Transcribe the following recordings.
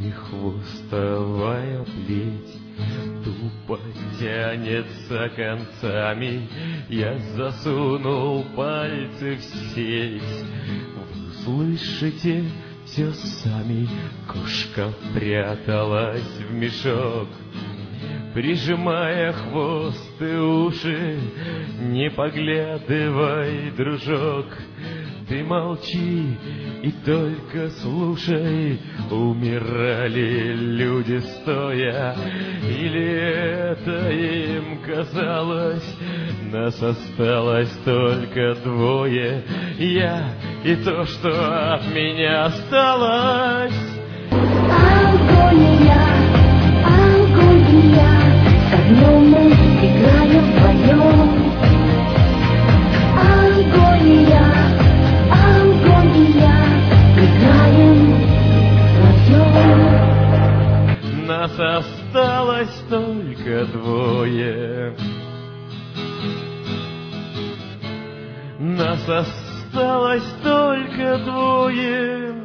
И хвостовая плеть тупо тянется концами. Я засунул пальцы в сеть. Вы слышите все сами. Кошка пряталась в мешок, прижимая хвост и уши. Не поглядывай, дружок, ты молчи и только слушай. Умирали люди стоя, или это им казалось? Нас осталось только двое, я и то, что от меня осталось. Агония, агония, с огнем мы играем вдвоем. Агония, агония, играем вдвоем. Нас осталось только двое. Нас осталось только двое.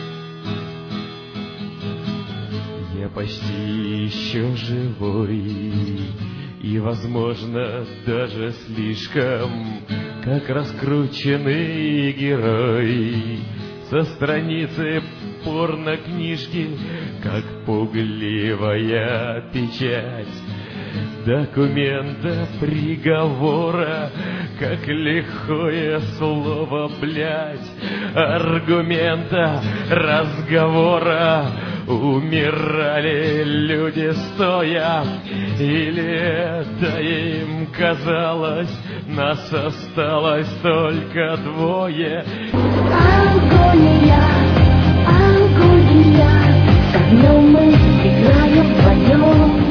Я почти еще живой, и, возможно, даже слишком, как раскрученный герой со страницы порнокнижки, как пугливая печать документа приговора, как лихое слово «блядь» аргумента разговора. Умирали люди стоя, или это им казалось? Нас осталось только двое. Агония, агония, с огнем мы играем вдвоем.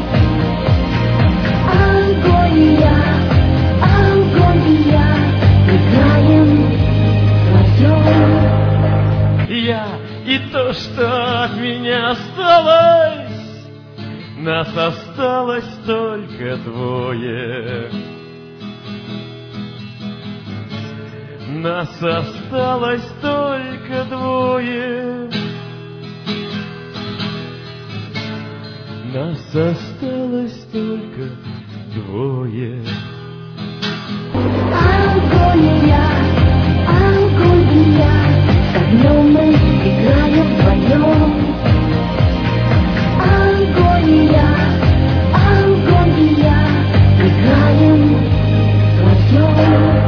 Агония, агония, играем вдвоем. Я и то, что от меня осталось. Нас осталось только двое. Нас осталось только двое. Нас осталось только двое. Агония, агония, с огнем мы играем вдвоем. Агония, агония, играем вдвоем.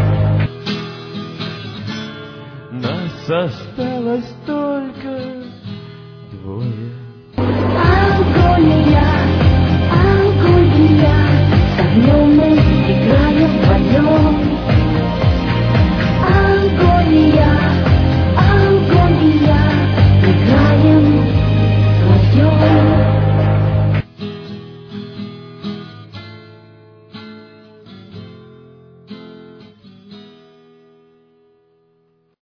Нас осталось только двое. Агония, агония, с огнем мы играем вдвоем.